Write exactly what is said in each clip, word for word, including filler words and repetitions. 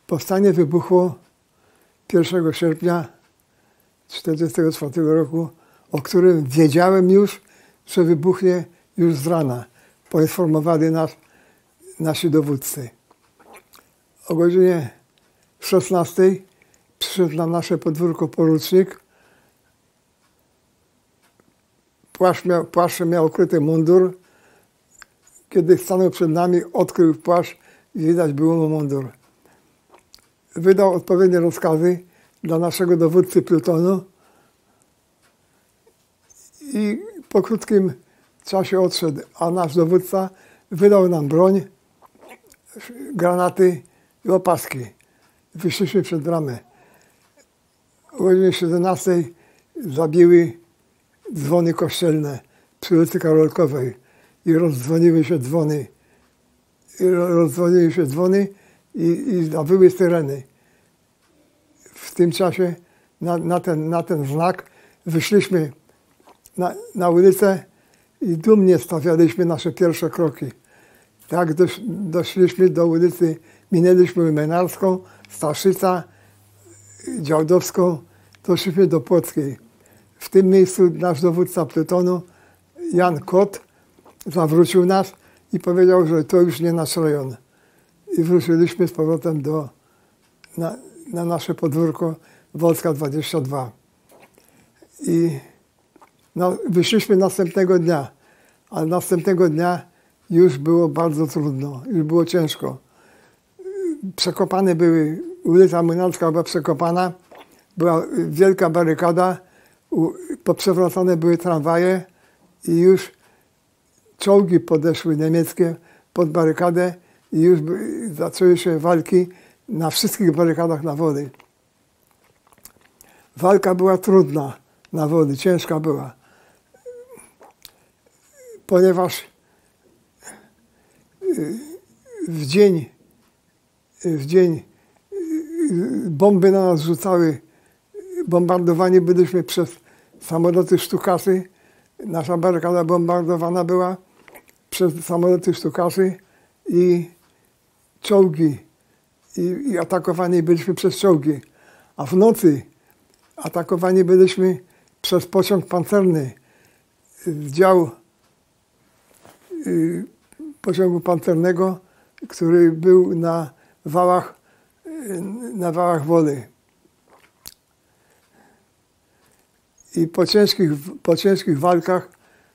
Powstanie wybuchło pierwszego sierpnia tysiąc dziewięćset czterdziestego czwartego roku, o którym wiedziałem już, że wybuchnie już z rana. Poinformowali nas nasi dowódcy. O godzinie szesnastej przyszedł na nasze podwórko porucznik. Płaszcz miał, płaszczem miał ukryty mundur. Kiedy stanął przed nami, odkrył płaszcz i widać było mu mundur. Wydał odpowiednie rozkazy dla naszego dowódcy plutonu i po krótkim czasie odszedł, a nasz dowódca wydał nam broń, granaty i opaski. Wyszliśmy przed bramę. O godzinie siedemnastej zabiły dzwony kościelne przy ulicy Karolkowej i rozdzwoniły się dzwony. I rozdzwoniły się dzwony i, i zawyły syreny. W tym czasie na, na, ten, na ten znak wyszliśmy na, na ulicę i dumnie stawialiśmy nasze pierwsze kroki. Tak dosz, doszliśmy do ulicy, minęliśmy Menarską, Staszyca, Działdowską, doszliśmy do Płockiej. W tym miejscu nasz dowódca plutonu, Jan Kot, zawrócił nas i powiedział, że to już nie nasz rejon. I wróciliśmy z powrotem do, na, na nasze podwórko Wolska dwadzieścia dwa. I no, wyszliśmy następnego dnia, ale następnego dnia już było bardzo trudno, już było ciężko. Przekopane były, ulica Młynarska była przekopana, była wielka barykada, poprzewracane były tramwaje i już czołgi podeszły niemieckie pod barykadę i już zaczęły się walki na wszystkich barykadach na Woli. Walka była trudna na Woli, ciężka była, ponieważ w dzień, w dzień bomby na nas rzucały, bombardowani byliśmy przez samoloty Sztukasy. Nasza barykada bombardowana była przez samoloty Sztukasy i czołgi. I, i atakowani byliśmy przez czołgi. A w nocy atakowani byliśmy przez pociąg pancerny. Dział y, pociągu pancernego, który był na wałach, y, na wałach Woli. I po ciężkich, po ciężkich walkach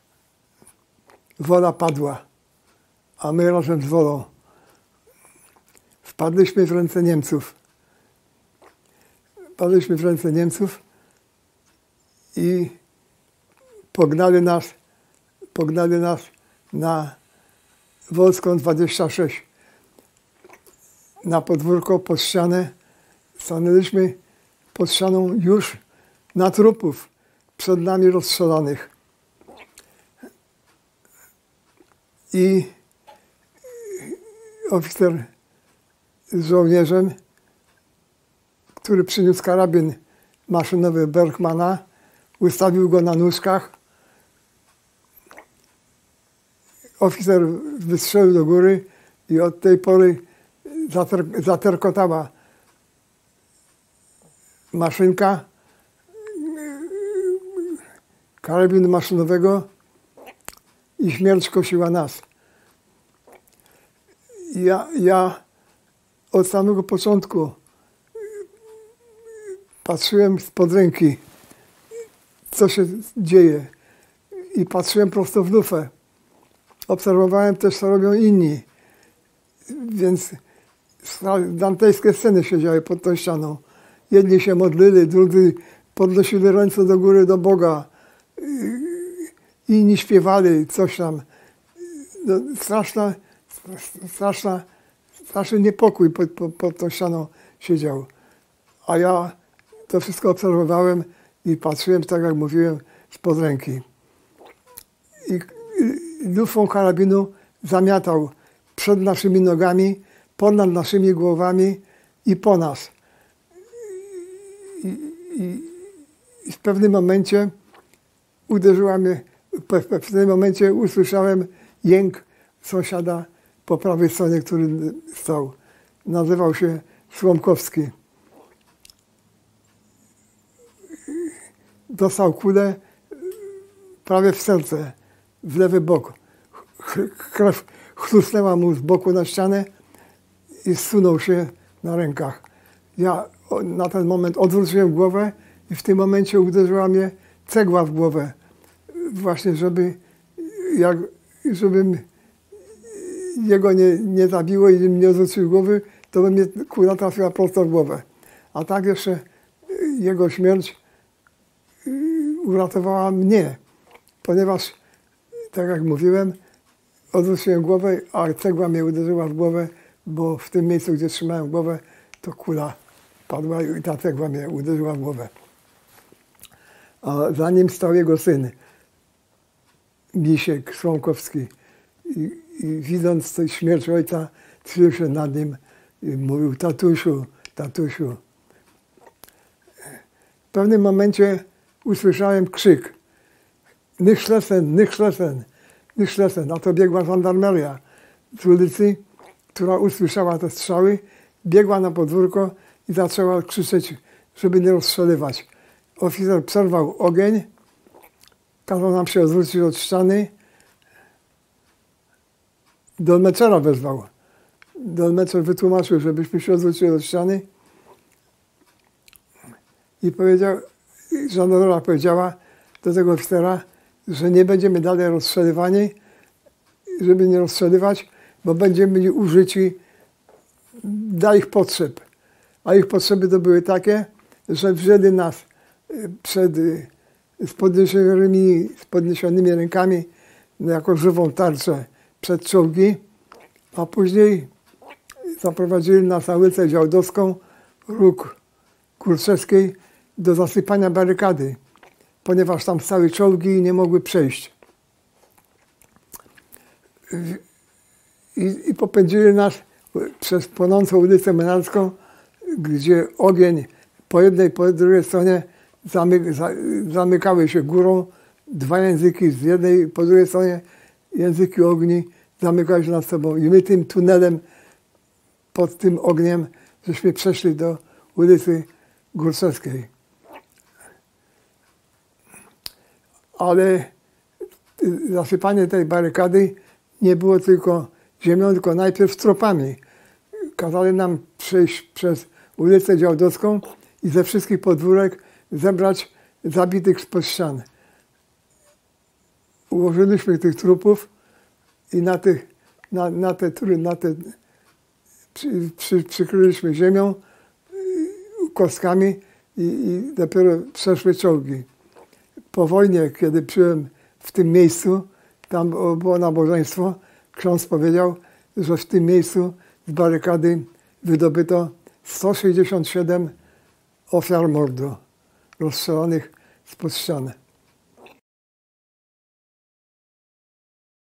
Wola padła, a my razem z Wolą wpadliśmy w ręce Niemców. Wpadliśmy w ręce Niemców i pognali nas, pognali nas na Wolską dwadzieścia sześć. Na podwórko, pod ścianę. Stanęliśmy pod ścianą już na trupów przed nami rozstrzelanych. I oficer z żołnierzem, który przyniósł karabin maszynowy Bergmana, ustawił go na nóżkach. Oficer wystrzelił do góry i od tej pory zater zaterkotała maszynka karabinu maszynowego i śmierć kosiła nas. Ja, ja od samego początku patrzyłem spod ręki, co się dzieje, i patrzyłem prosto w lufę. Obserwowałem też, co robią inni, więc dantejskie sceny się działy pod tą ścianą. Jedni się modlili, drudzy podnosili ręce do góry do Boga, inni śpiewali coś tam. No, straszna, straszna, straszny niepokój pod, pod, pod tą ścianą siedział. A ja to wszystko obserwowałem i patrzyłem, tak jak mówiłem, spod ręki. I lufą karabinu zamiatał przed naszymi nogami, ponad naszymi głowami i po nas. I, i, i w pewnym momencie uderzyła mnie, w pewnym momencie usłyszałem jęk sąsiada po prawej stronie, który stał. Nazywał się Słomkowski. Dostał kulę prawie w serce, w lewy bok. Krew chlusnęła mu z boku na ścianę i zsunął się na rękach. Ja na ten moment odwróciłem głowę i w tym momencie uderzyła mnie cegła w głowę. Właśnie, żeby jak, żebym jego nie, nie zabiło i nie odwrócił głowy, to by mnie kula trafiła prosto w głowę. A tak jeszcze jego śmierć uratowała mnie, ponieważ, tak jak mówiłem, odwróciłem głowę, a cegła mnie uderzyła w głowę, bo w tym miejscu, gdzie trzymałem głowę, to kula padła i ta cegła mnie uderzyła w głowę. A za nim stał jego syn, Misiek Słomkowski. I, i widząc tę śmierć ojca, tchylił się nad nim i mówił: tatusiu, tatusiu. W pewnym momencie usłyszałem krzyk: nicht schlessen, nicht schlessen, nicht schlessen. A to biegła żandarmeria z ulicy, która usłyszała te strzały, biegła na podwórko i zaczęła krzyczeć, żeby nie rozstrzeliwać. Oficer przerwał ogień, kazał nam się odwrócić od ściany. Dolmeczera wezwał. Dolmeczer wytłumaczył, żebyśmy się odwrócili od ściany i powiedział, żandarmeria powiedziała do tego oficera, że nie będziemy dalej rozstrzelywani, żeby nie rozstrzeliwać, bo będziemy byli użyci dla ich potrzeb. A ich potrzeby to były takie, że wzięli nas przed, z, podniesionymi, z podniesionymi rękami jako żywą tarczę przed czołgi, a później zaprowadzili nas na ulicę Działdowską, róg Kurczewskiej, do zasypania barykady, ponieważ tam stały czołgi i nie mogły przejść. I, i popędzili nas przez płonącą ulicę Menarską, gdzie ogień po jednej, po drugiej stronie zamyk, za, zamykały się górą, dwa języki z jednej, po drugiej stronie języki ogni zamykały się nad sobą. I my tym tunelem pod tym ogniem żeśmy przeszli do ulicy Górczewskiej. Ale zasypanie tej barykady nie było tylko ziemią, tylko najpierw tropami. Kazali nam przejść przez ulicę Działdowską i ze wszystkich podwórek zebrać zabitych spod ścian. Ułożyliśmy tych trupów i na, tych, na, na te, na te przy, przy, przykryliśmy ziemią, kostkami i, i dopiero przeszły czołgi. Po wojnie, kiedy byłem w tym miejscu, tam było nabożeństwo, ksiądz powiedział, że w tym miejscu z barykady wydobyto sto sześćdziesiąt siedem ofiar mordu rozstrzelanych spod ściany.